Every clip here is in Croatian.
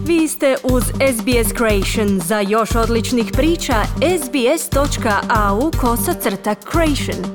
Vi ste uz SBS Creation. Za još odličnih priča, sbs.au/creation.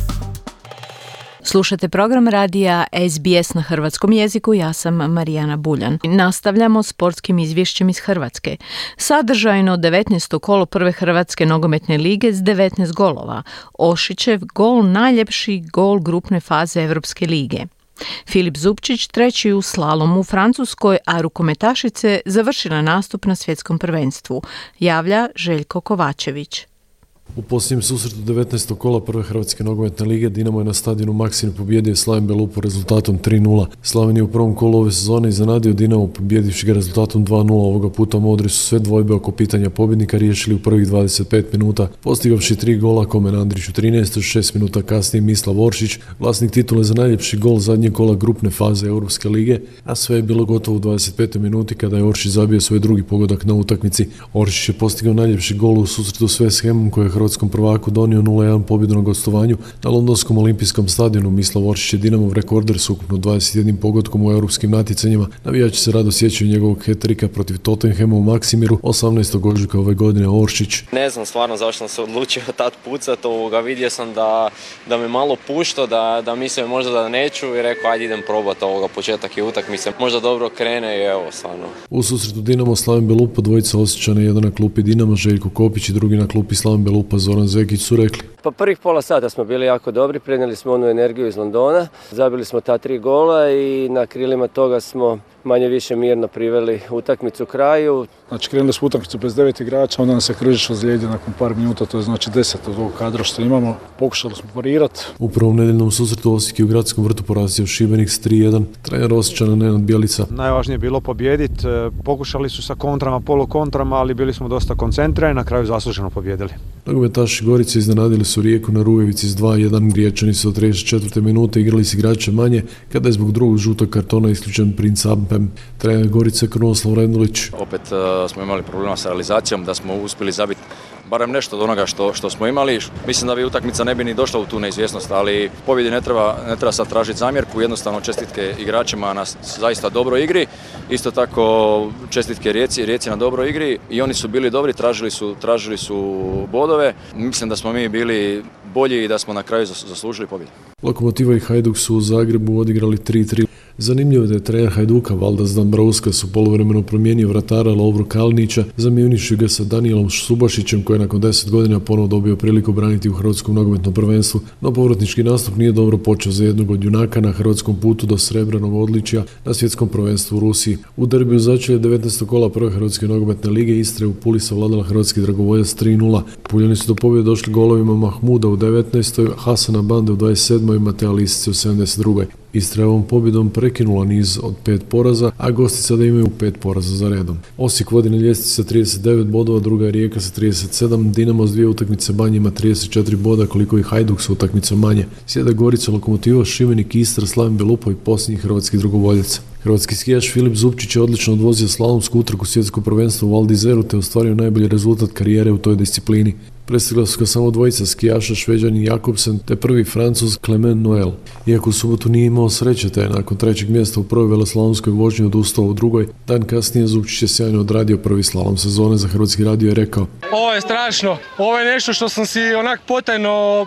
Slušate program radija SBS na hrvatskom jeziku, ja sam Marijana Buljan. Nastavljamo sportskim izvješćem iz Hrvatske. Sadržajno 19. kolo prve Hrvatske nogometne lige s 19 golova. Ošićev gol najljepši gol grupne faze Europske lige. Filip Zupčić treći u slalomu u Francuskoj, a rukometašice završila nastup na svjetskom prvenstvu. Javlja Željko Kovačević. U posljednjem susretu 19. kola prve Hrvatske nogometne lige Dinamo je na stadionu Maksimir pobijedio Slaven Belupo rezultatom 3:0. Slaven je u prvom kolu ove sezone iznenadio Dinamo pobjedivši ga rezultatom 2:0. Ovoga puta modri su sve dvojbe oko pitanja pobjednika riješili u prvih 25 minuta, postigavši 3 gola Komen Andrić u 13. 6 minuta kasnije Mislav Oršić, vlasnik titule za najljepši gol zadnje kola grupne faze Europske lige, a sve je bilo gotovo u 25. minuti kada je Oršić zabio svoj drugi pogodak na utakmici. Oršić je postigao najljepši gol u susretu s West Hamom koje je hrvatskom prvaku donio 0:1 pobjedu na gostovanju na londonskom olimpijskom stadionu. Mislav Oršić je Dinamov rekorder s ukupno 21 pogodkom u europskim natjecanjima. Navijači se rado sjećaju njegovog hat-trika protiv Tottenhama u Maksimiru 18. ožujka ove godine. Oršić: ne znam stvarno zašto sam se odlučio tad pucat, vidio sam da me malo pušto, da mislim možda da neću i rekao ajde idem probat početak je utakmice, možda dobro krene i evo stvarno. U susretu Dinamo Slaven Belupo dvojica Osječana, jedan na klupi Dinama Željko Kopić i drugi na klupi Slaven Belupa Zoran Zekić su rekli: Pa prvih pola sata smo bili jako dobri, prenijeli smo onu energiju iz Londona, zabili smo ta 3 gola i na krilima toga smo manje više mirno priveli utakmicu kraju. Znači krenuli smo utakmicu bez 9 igrača, onda nam se Kržić ozlijedio nakon par minuta, to je znači 10 od ovog kadra što imamo. Pokušali smo parirati. U prvom nedeljnom susretu Osijek je u gradskom vrtu porazio Šibenik s 3:1. Trener Osječana Nenad Bjelica: najvažnije je bilo pobijediti, pokušali su sa kontrama, polukontrama, ali bili smo dosta koncentrirani, na kraju zasluženo pobijedili. Nogometaši Gorice iznenadili su Rijeku na Rujevici s 2:1. Riječani su od 34. minute igrali s igrača manje kada je zbog drugog žutog kartona isključen Prince Ampem. Trener Gorice Krunoslav Rendulić: opet smo imali problema sa realizacijom, da smo uspjeli zabiti barem nešto od onoga što smo imali. Mislim da bi utakmica ne bi ni došla u tu neizvjesnost, ali pobjedi ne treba sad tražiti zamjerku, jednostavno čestitke igračima na zaista dobroj igri, isto tako čestitke Rijeci na dobroj igri i oni su bili dobri, tražili su bodove. Mislim da smo mi bili bolji i da smo na kraju zaslužili pobjedu. Lokomotiva i Hajduk su u Zagrebu odigrali 3:3. Zanimljivo je da je trener Hajduka Valdas Dambrauskas u poluvremenu promijenio vratara Lovru Kalinića, zamijenivši ga sa Danijelom Subašićem koji je nakon 10 godina ponovo dobio priliku braniti u hrvatskom nogometnom prvenstvu, no povratnički nastup nije dobro počeo za jednog od junaka na hrvatskom putu do srebrnog odličja na svjetskom prvenstvu u Rusiji. U derbiju začelje 19. kola prve Hrvatske nogometne lige Istra je u Puli savladala hrvatski dragovoljac 3:0. Puljani su do pobjede došli golovima Mahmuda u 19. Hasana Bande u 27. i Matea Lisice u 72. Istra je ovom pobjedom prekinula niz od 5 poraza, a gosti sada imaju 5 poraza za redom. Osijek vodi na ljestvici sa 39 bodova, druga je Rijeka sa 37, Dinamo s 2 utakmice manje ima 34 boda, koliko i Hajduk sa utakmicom manje. Sjede Gorica, Lokomotiva, Šibenik, Istra, Slaven Belupo i posljednji hrvatski drugovoljac. Hrvatski skijaš Filip Zupčić je odlično odvozio slalomsku utrku svjetsko prvenstvo u Val d'Izeru te ostvario najbolji rezultat karijere u toj disciplini. Prestigla su ga samo dvojica skijaša, Šveđanin Jakobsen te prvi Francuz Clement Noel. Iako u subotu nije imao sreće te je nakon 3. mjesta u prvoj veleslalomskoj vožnji odustao u drugoj, dan kasnije Zupčić je sjajno odradio prvi slalom sezone za Hrvatski radio i rekao: ovo je strašno, ovo je nešto što sam si onak potajno,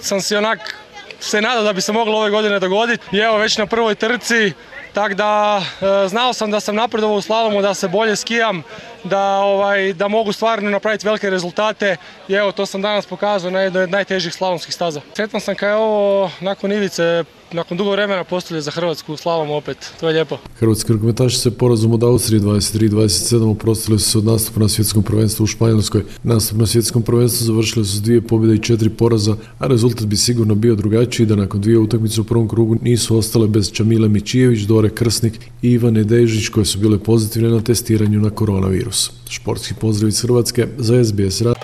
se nadao da bi se moglo ove godine dogoditi i evo već na prvoj trci. Tako da znao sam da sam napredovao u slalomu, da se bolje skijam, da mogu stvarno napraviti velike rezultate i evo to sam danas pokazao na jednoj od najtežih slalomskih staza. Sretan sam kao je ovo nakon Ivice, nakon dugo vremena postavlja za Hrvatsku slalomu opet, to je lijepo. Hrvatski rukometaši se porazom od Austrije 23-27 oprostili su se od nastupa na svjetskom prvenstvu u Španjolskoj. Nastup na svjetskom prvenstvu završili su s 2 pobjede i 4 poraza, a rezultat bi sigurno bio drugačiji da nakon 2 utakmice u prvom krugu nisu ostale bez Čamile Mičijević, Dore Krsnik i Ivane Dežić koje su bile pozitivne na testiranju na koronavirus. Športski pozdrav iz Hrvatske za SBS Radio.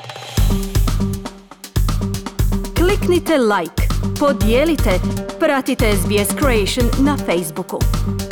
Kliknite like, podijelite, pratite SBS Creation na Facebooku.